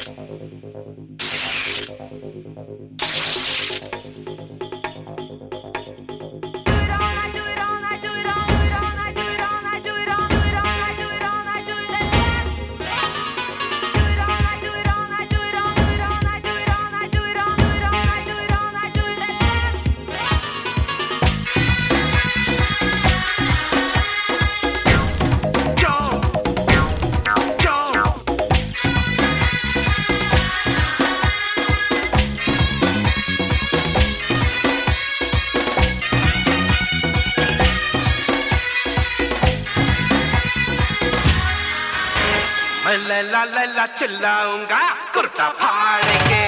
मैं लैला लैला चिल्लाऊंगा कुर्ता फाड़ के।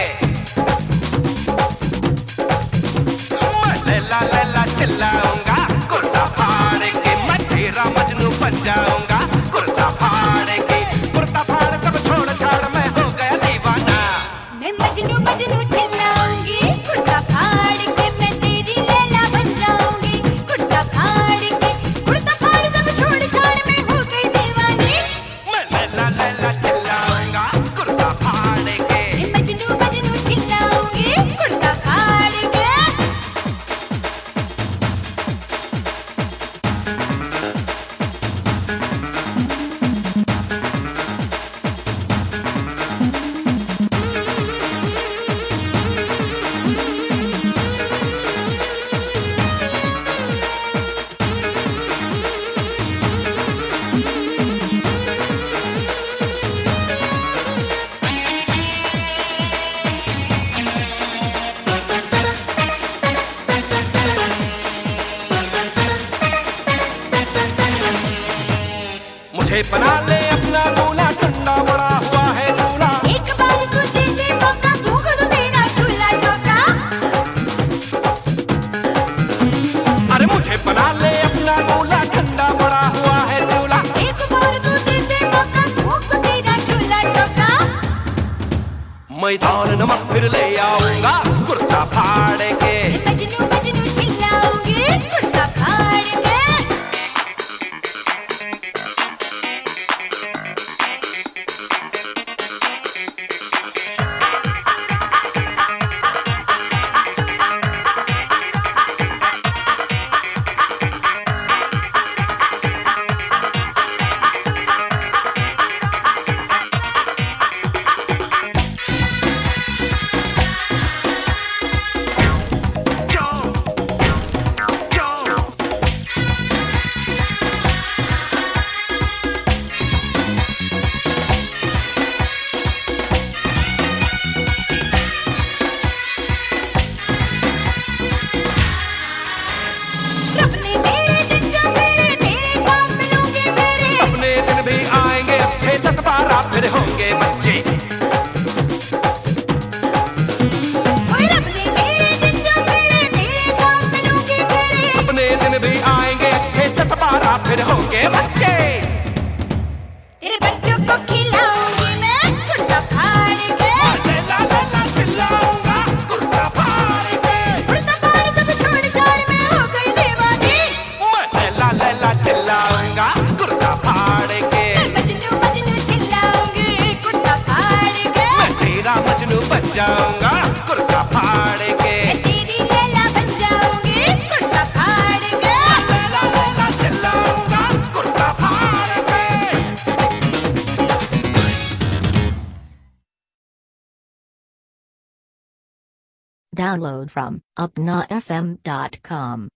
मैं लैला लैला चिल्लाऊंगा कुर्ता फाड़ के। मैं तेरा मजनू बन जाऊंगा कुर्ता फाड़ के। कुर्ता फाड़ सब छोड़ छाड़ मैं हो गया दीवाना। मैं मजनू मजनू चिल्लाऊंगी कुर्ता फाड़ के। मैं तेरी लैला बन जाऊंगी कुर्ता फाड़ के। कुर्ता फाड़ सब छोड़ छाड़ मैं हो गई दीवानी। मैं लैला लैला चिल्लाऊंगा कुर्ता फाड़ के। मैं मजनू मजनू चिल्लाऊंगी कुर्ता फाड़ के। मुझे बना ले अपना दूल्हा ठंडा बड़ा हुआ है झूला। एक बार तू दे दे मौका तू कर देना झूला झोंका। अरे मुझे बना ले अपना दूल्हा ठंडा बड़ा हुआ है झूला। एक बार तू दे दे मौका तू कर देना झूला झोंका। मैदान नमक फिर ले आऊंगा कुर्ता फाड़ के। मजनू मजनू चिल्लाऊंगी कुर्ता फाड़ के। अपने मेरे दिन जो मेरे तेरे साथ मिलूंगे मेरे। अपने दिन भी आएंगे अच्छे 10-12 फिर होंगे बच्चे। और अपने मेरे दिन जो मेरे तेरे साथ मिलूंगे मेरे। अपने दिन भी आएंगे अच्छे 10-12 फिर होंगे बच्चे। तेरे बच्चों को खिलाऊंगी मैं कुर्ता फाड़ के। लैला लैला चिल्लाऊंगा कुर्ता फाड़ के। कुर्ता फाड़ सब छोड़ छाड़ मैं हो गई दीवानी। मैं लैला लैला चिल्लाऊंगा कुर्ता फाड़ के। मैं मजनू मजनू चिल्लाऊंगी कुर्ता फाड़ के। मैं तेरा मजनू बन जाऊंगा कुर्ता फाड़ के। मैं तेरी लैला बन जाऊंगी कुर्ता फाड़ के। लैला लैला चिल्लाऊंगा कुर्ता फाड़ के। Download from upnafm.com.